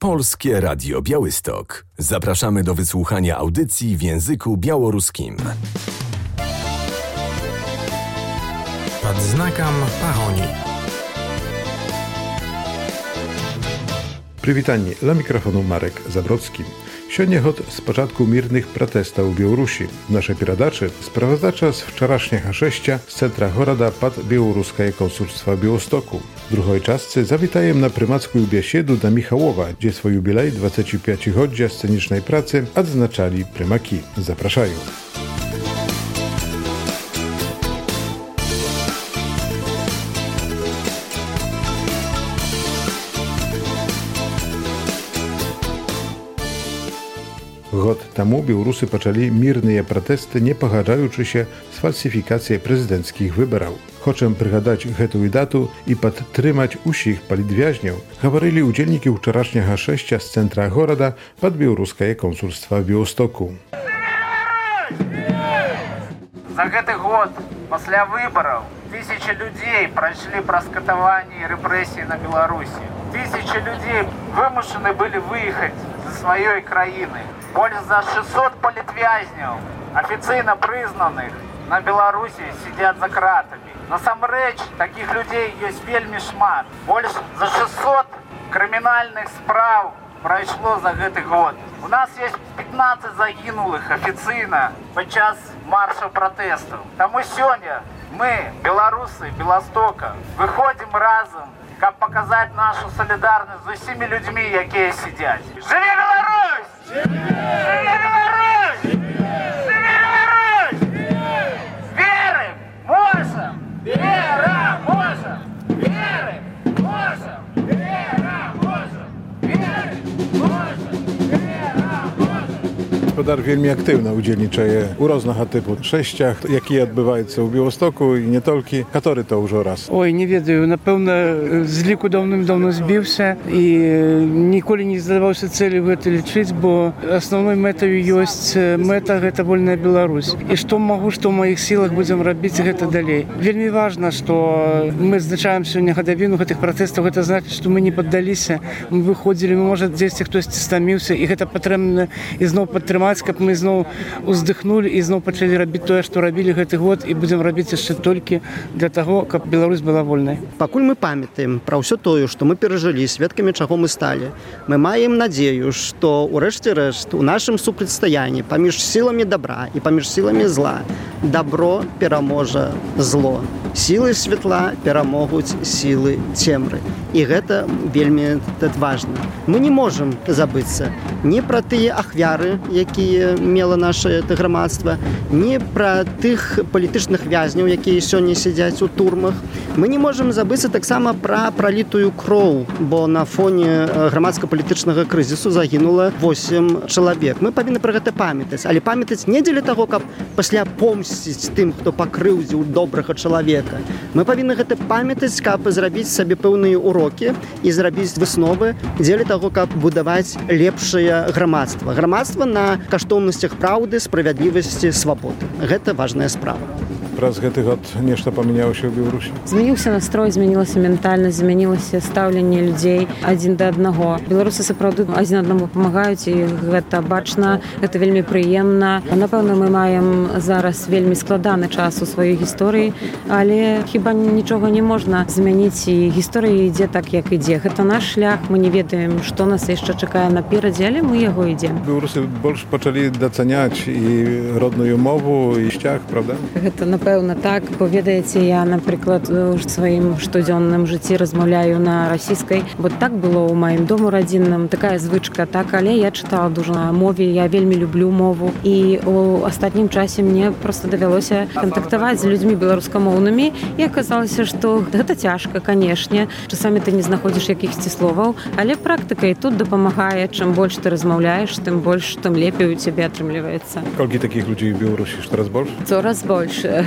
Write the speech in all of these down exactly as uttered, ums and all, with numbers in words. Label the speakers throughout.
Speaker 1: Polskie Radio Białystok. Zapraszamy do wysłuchania audycji w języku białoruskim.
Speaker 2: Pod znakом pahoni.
Speaker 3: Przywitanie, dla mikrofonu Marek Zabrocki. Сегодня год z początku mirnych protestów w Białorusi. W naszej передаче sprawozdacza z wczorajszego szestia z centra Goroda pod białoruskie konsulstwa w Białostoku. W drugiej czasce zawitajem na prymacką biesiedu na Michałowa, gdzie swój jubilej dwudziestopięciolecia scenicznej pracy odznaczali prymaki. Zapraszają. Год тому Białorusy poczęli mirne protesty, nie pochadzające się z falsyfikacją prezydenckich wyborów. Chcę przygadać tę datę i podtrzymać usich politwiaźniów, mówili udzielniki wczorajszego szestia z centra Goroda pod białoruskie konsulstwa w Białostoku.
Speaker 4: За гэты год пасля выбораў тысячи людей прошли проскатование и репрессии на Беларуси. Тысячи людей вымушены были выехать за своей краины. Больше за шестьсот политвязнёў, официально признанных, на Беларуси сидят за кратами. Насамрэч, таких людей есть вельмі шмат. Больше за шестьсот криминальных справ пройшло за гэты год. У нас есть пятнадцать загинулых официально подчас марша протестов. Тому сегодня мы, белорусы Белостока, выходим разом, как показать нашу солидарность с всеми людьми, которые сидят. Живи Беларусь! Живи Беларусь! Живи Беларусь! Верим, можем! Вера, можем! Верим, можем! Вера, можем! Верим, можем!
Speaker 3: Gospodar wielmi aktywna udzielniczaje u różnych typu sześciach, jakie odbywają się w Białostoku i nie tylko. Który to już raz?
Speaker 5: Ой, не ведаю, напэўна, з ліку даўным-даўно збіўся і ніколі не задаваўся цэлю гэта лічыць, бо асноўной мэтаю ёсць мэта гэта вольная Беларусь. І што магу, што ў маіх сілах будзем рабіць гэта далей. Вельмі важна, што мы адзначаем сёння гадавіну гэтых пратэстаў, гэта значыць, што мы не паддаліся, мы выходзілі, мы, можа, дзесьці хтосьці стаміўся, і гэта патрэбна ізноў падтрымаць, каб мы зноў уздыхнулі і зноў пачалі рабіць тое, што рабілі гэты год, і будзем рабіць яшчэ толькі для таго, каб Беларусь была вольнай.
Speaker 6: Пакуль мы памятаем пра ўсё тое, што мы перажылі, сведкамі чаго мы сталі, мы маем надзею, што ў рэшце рэшт у нашым супрацьстаянні паміж сіламі добра і паміж сіламі зла добро пераможа зло. Сілы святла перамогуць сілы цемры. І гэта вельмі важна. Мы не можам забыцца ні пра тыя ахвяры, якія мела наше грамадства, ні пра тых палітычных вязняў, якія сёння сядзяць у турмах. Мы не можам забыцца таксама пра пралітую кроў, бо на фоне грамадска-палітычнага крызісу загінула восем чалавек. Мы павінны пра гэта памятаць, але памятаць не дзеля таго, каб пасля помсціць тым, хто пакрыўдзіў добрага чалавека. Мы павінны гэта памятаць, каб зрабіць сабе пэўныя урокі і зрабіць высновы дзеля таго, каб будаваць лепшае грамадства. Грамадства на каштоўнасцях праўды, справядлівасці, свабоды. Гэта важная справа.
Speaker 3: Праз гэты год нешта памянялася ў Беларусі?
Speaker 7: Змяніўся настрой, змянілася ментальнасць, змянілася стаўленне людзей адзін да аднаго. Беларусы сапраўды адзін аднаму памагаюць, і гэта бачна, гэта вельмі прыемна. Напэўна, мы маем зараз вельмі складаны час у сваёй гісторыі, але хіба нічога не можна змяніць, і гісторыя ідзе так, як ідзе. Гэта наш шлях, мы не ведаем, што нас яшчэ чакае наперадзе, але мы яго ідзем.
Speaker 3: Беларусы больш пачалі дацаняць і родную мову, і сцяг, правда?
Speaker 7: Гэта, напэўна, так. Бо, ведаеце, я, напрыклад, у сваім штодзённым жыцці размаўляю на расійскай, бо так было ў маім дому радзінным, такая звычка, так, але я чытала дужа на мове, я вельмі люблю мову, і у астатнім часе мне проста давялося кантактаваць з людзьмі беларускамоўнымі, і аказалася, што гэта цяжка, канешне. Часамі ты не знаходзіш якіхсьці словаў, але практыка і тут дапамагае. Чым больш ты размаўляеш, тым больш, тым лепей у цябе атрымліваецца.
Speaker 3: Колькі такіх людзей у Беларусі? Штораз больш?
Speaker 7: Цораз больш.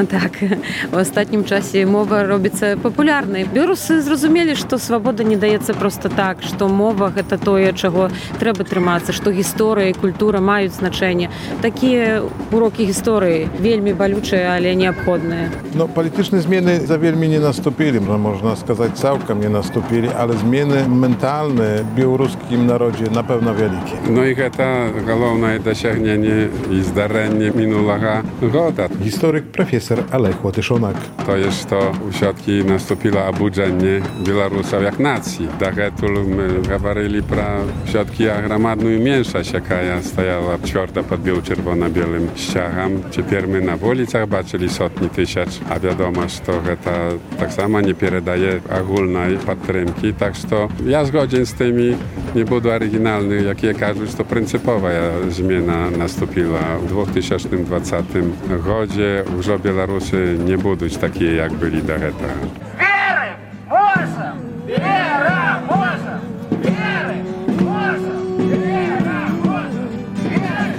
Speaker 7: Так, у астатнім часе мова робіцца папулярнай. Беларусы зразумелі, што свабода не даецца проста так, што мова гэта тое, чаго трэба трымацца, што гісторыя і культура маюць значэнне. Такія урокі гісторыі вельмі балючыя, але неабходныя.
Speaker 3: No, polityczne zmiany za wielmi nie nastąpili, można сказать, całkiem nie nastąpili, ale zmiany mentalne w białoruskim narodzie na pewno wielkie.
Speaker 8: No i to główne osiągnięcie i zdarzenie minulego года.
Speaker 3: Historyk profesor Олег Łatyszonak.
Speaker 8: To jest to, uśrodki nastąpiło obudzenie Białorusów jak nacji. Daghetul my mówili про uśrodki gromadną mniejszość, jaka stała czwarta pod biało-czerwono-białym ściagiem. Teraz my na ulicach baczyli setki tysięcy, a wiadomo, że to tak samo nie переdaje ogólnej podtrzymki. Tak że ja zgodzien z tymi, nie będę oryginalny, jak je кажу, że to pryncypowa zmiana nastąpiła w dwa tysiące dwudziestym гоdzie. Już Białorusy nie będą takie, jak byli do tego.
Speaker 4: Веры можем! Вера можем! Веры можем! Вера можем! Веры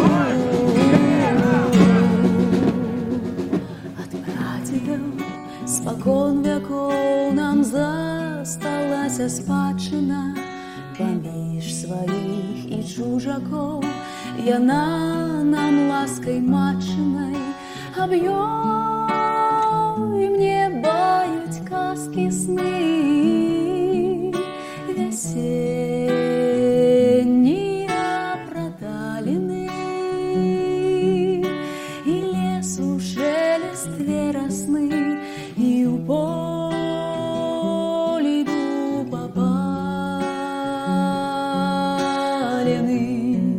Speaker 4: можем!
Speaker 9: От прадедов спокон веков нам засталася спадщина поміж своих и чужаков. Яна нам лаской матчиной объем, и мне бают казки сны весенние проталины, и лесу шелест веросны, и у поля дуб опалены.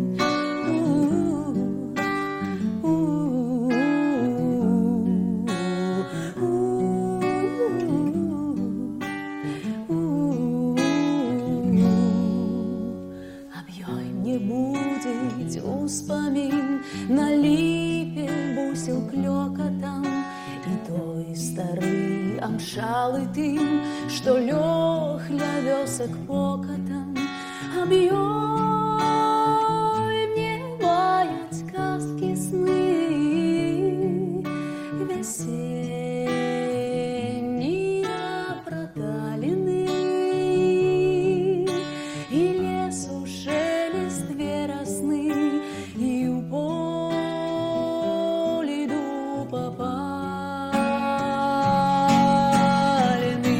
Speaker 9: Успомин на липе бусил клёкотом, и той старый амшалый тым, что лёг лявёсок покотом. Объёй мне мают сказки сны весенние проталины, и лесу шелест веросны, и у поля дуб опалены.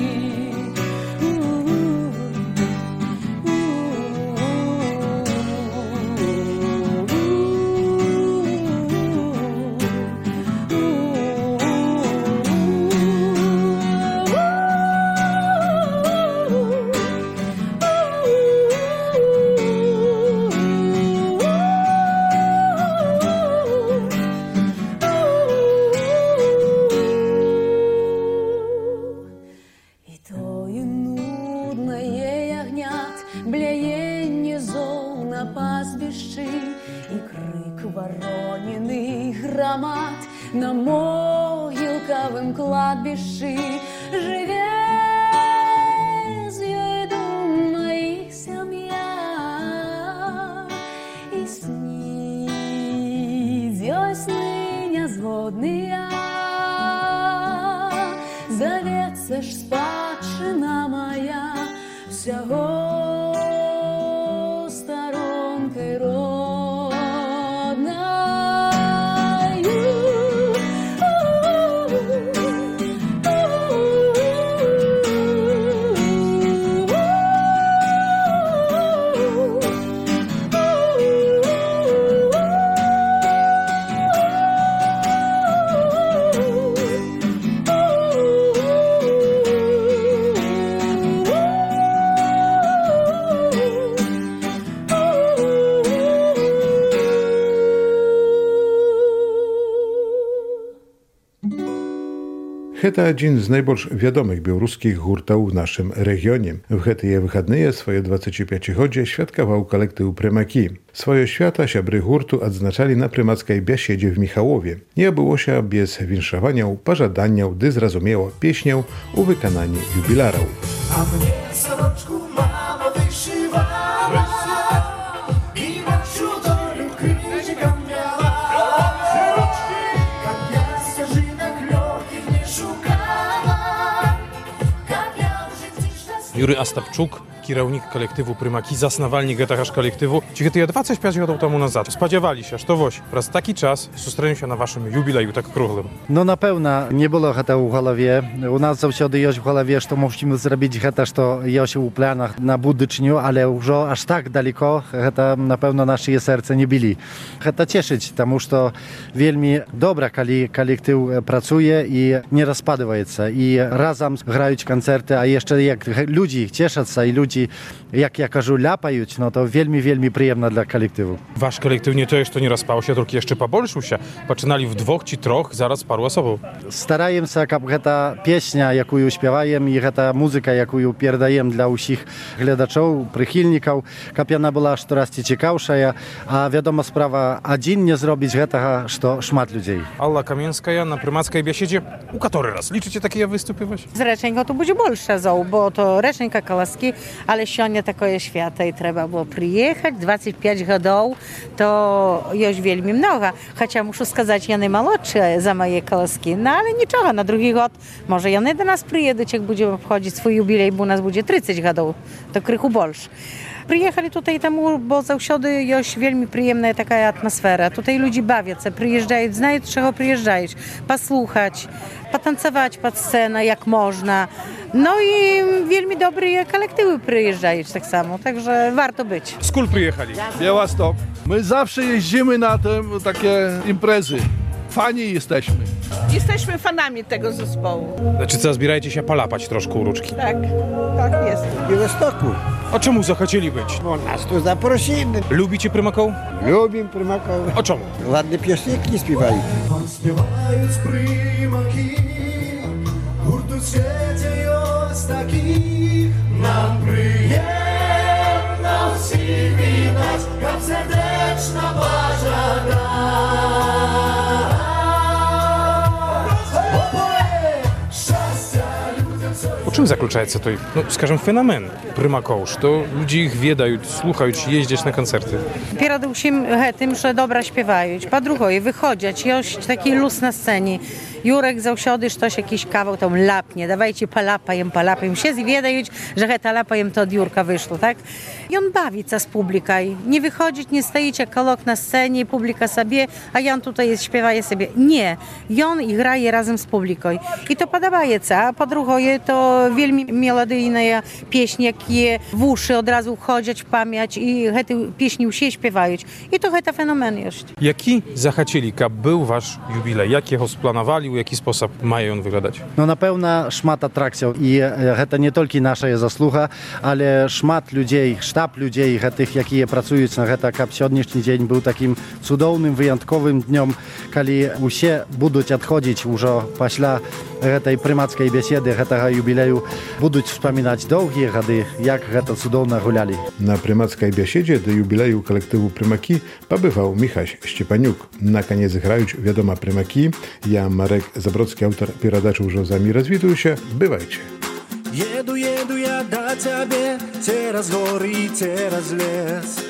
Speaker 9: И тою нудное ягнят блеяние зол на пастбищі, и крик воронины громад на могилковом кладбищі. Живе з ёй думає сім'я, и снить ёй сни незводные. Зоветься ж спадщина моя всього сторонкой родною.
Speaker 3: Гэта адзін з найбольш вядомых беларускіх гуртаў у нашым рэгіёне. В гэтыя выхадныя сваё дваццаціпяцігоддзе святкаваў калектыў «Прымакі». Сваё свята сябры гурту адзначалі на прымацкай бяседзе в Міхалове. Не абылося без віншаванняў, пажаданняў ды, зразумела, песняў у выкананні юбіляраў.
Speaker 10: А мне сорочку мама вышивала, и нашу долю крыжиком вела. Как я стяжинок
Speaker 2: Юрий Остапчук, кіраўнік калектыву «Прымакі», заснавальнік гэтага ж калектыву. Ці гэтыя дваццаць пяць гадоў таму назад спадзяваліся, што вось праз такі час сустрэнемся на вашым юбілею так круглым?
Speaker 11: No na pewno nie było гэта w głowie. U nas zawsze jest w głowie, że musimy zrobić гэта, что jest u planach na budyczniu, ale już aż tak daleko, гэта na pewno nasze serce nie byli. Гэта cieszyć, тому что wielmi dobra, kiedy kolektyw pracuje i nie rozpaduje się i razem grają koncerty, a jeszcze jak ludzie cieszą się i ludzie, jak ja кажу, ляпаją, no to wielmi, wielmi przyjemne dla kolektywu.
Speaker 2: Wasz kolektyw nie to jest, to nie rozpał się, tylko jeszcze pobolszył się. Poczynali w dwóch czy troch, zaraz paru osobą.
Speaker 11: Starajem się, aby ta pieśnia, jaką śpiewajem i ta muzyka, jaką pierdajem dla wszystkich gledaczów, przychylników, aby ona była coraz ciekawsza, a wiadomo sprawa, один nie zrobić tego, że szmat ludzi.
Speaker 2: Alla Kamieńska na Prymackiej Biesiedzie. U który raz? Liczycie takie wystupy?
Speaker 12: Z Recznego to będzie больше zoł, bo to Recznika Kolaski, ale сегодня такое święto i trzeba było przyjechać. двадцать пять годов to już wielmi mnogo. Chociaż muszę сказать, ja nie malodsze za moje Kolaski, no ale niczego, na drugi rok może ja nie do nas przyjedę, jak będziemy obchodzić swój jubilej, bo u nas będzie trzydzieści годов, to krychu больше. Przyjechali tutaj temu, bo zawsze jest wielmi przyjemna taka atmosfera. Tutaj ludzie bawią się, przyjeżdżają, znają czego przyjeżdżają, posłuchać, potancować pod scenę jak można. No i wielmi dobre kolektywy przyjeżdżają tak samo, także warto być.
Speaker 2: Skąd przyjechali?
Speaker 13: Białystok. My zawsze jeździmy na te takie imprezy. Fani jesteśmy.
Speaker 14: Jesteśmy fanami tego zespołu.
Speaker 2: Znaczy co, zbierajcie się palapać troszkę u Róczki?
Speaker 14: Tak, tak jest.
Speaker 15: W Białymstoku.
Speaker 2: A czemu zachcieli być?
Speaker 15: Bo nas tu zaprosili.
Speaker 2: Lubicie Prymaków?
Speaker 15: Lubim Prymaków.
Speaker 2: A czemu?
Speaker 15: Ładne piosenki śpiewali.
Speaker 10: Śpiewają z Prymaki, hurtu w świecie jest taki. Nam przyjemno wsi widać, jak serdeczna baża
Speaker 2: U czym zakluczaється той, ну, скажем, феномен Прымаков, що люди їх відають, слухають, їздять на концерти?
Speaker 12: Перед усім гэтым, że dobra śpiewają. Po drugie, wychodzić, jest taki luz na scenie. Jurek zawsze coś, jakiś kawał tam lapnie, dawajcie palapajem, palapajem. Wszyscy wiedają, że heta lapajem to od Jurka wyszło, tak? I on bawi się z publiką. Nie wychodzić, nie stoić jak kolok na scenie, publika sobie, a ja tutaj śpiewaje sobie. Nie. I on i graje razem z publiką. I to podobaje się. A po drugie, to wielmi melodyjne pieśni, jakie w uszy od razu wchodzą w pamięć i te pieśni usie śpiewają. I to heta fenomen jest.
Speaker 2: Jaki zachcieli, aby był wasz jubilej? Jak jego splanowali? W jaki sposób ma on wyglądać?
Speaker 11: No na pewno szmat atrakcji i to nie tylko nasza zasługa, ale szmat ludzi, sztab ludzi, tych, jakie pracują na to, aby dzisiejszy dzień był takim cudownym, wyjątkowym dniem, kiedy usie będą odchodzić już после tej prymackiej biesiedy, tego jubileju, będą wspominać długie lata, jak to cudownie gulali.
Speaker 3: Na Prymackiej Biesiedzie do jubileju kolektywu Prymaki pobywał Michaś Szczepaniuk. Na koniec grając wiadoma Prymaki, ja Marek Zabrocki, autor передачи «Уже за мир развитующая». Бывайте.
Speaker 10: Еду, еду я до тебя, через горы и через лес.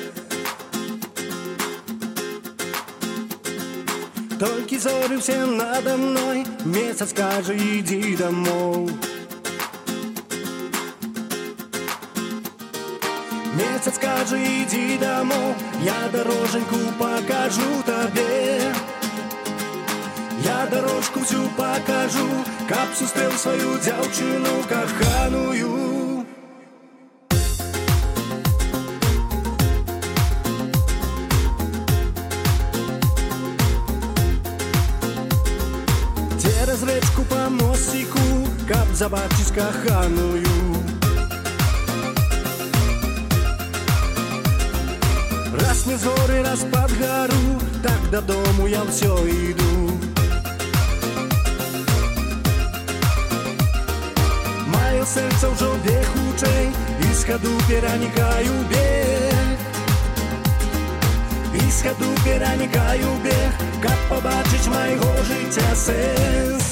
Speaker 10: Только зоры все надо мной, месяц скажи, иди домой. Месяц скажи, иди домой, я дороженьку покажу тебе. Я дорожку всю покажу, каб сустрел свою дзяўчыну каханую. Через речку по мостику, каб забачыць каханую. Раз не з горы, раз под гору, так додому я все иду. Moje serce już bieg uczej i z chadupiera nikają bieg. I z chadupiera nikają bieg, kab pobaczyć mojego życia sens.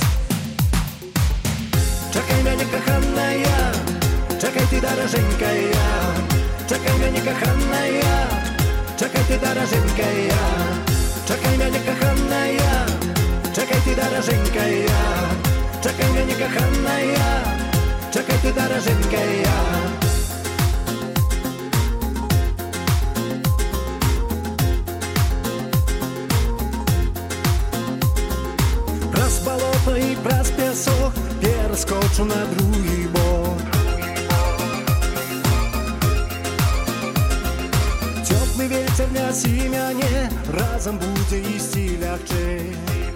Speaker 10: Czekaj mnie, kochana ja, czekaj ty, darażenka ja. Czekaj mnie, kochana ja, czekaj ty, darażenka ja. Czekaj mnie, kochana ja, czekaj ty, darażenka ja. Czekaj mnie, kochana ja. чакай ты, дороженькая. Праз болото и праз песок перескочу на другі бок. Теплый ветер нясе мяне, разом будзе ісці лягчэй.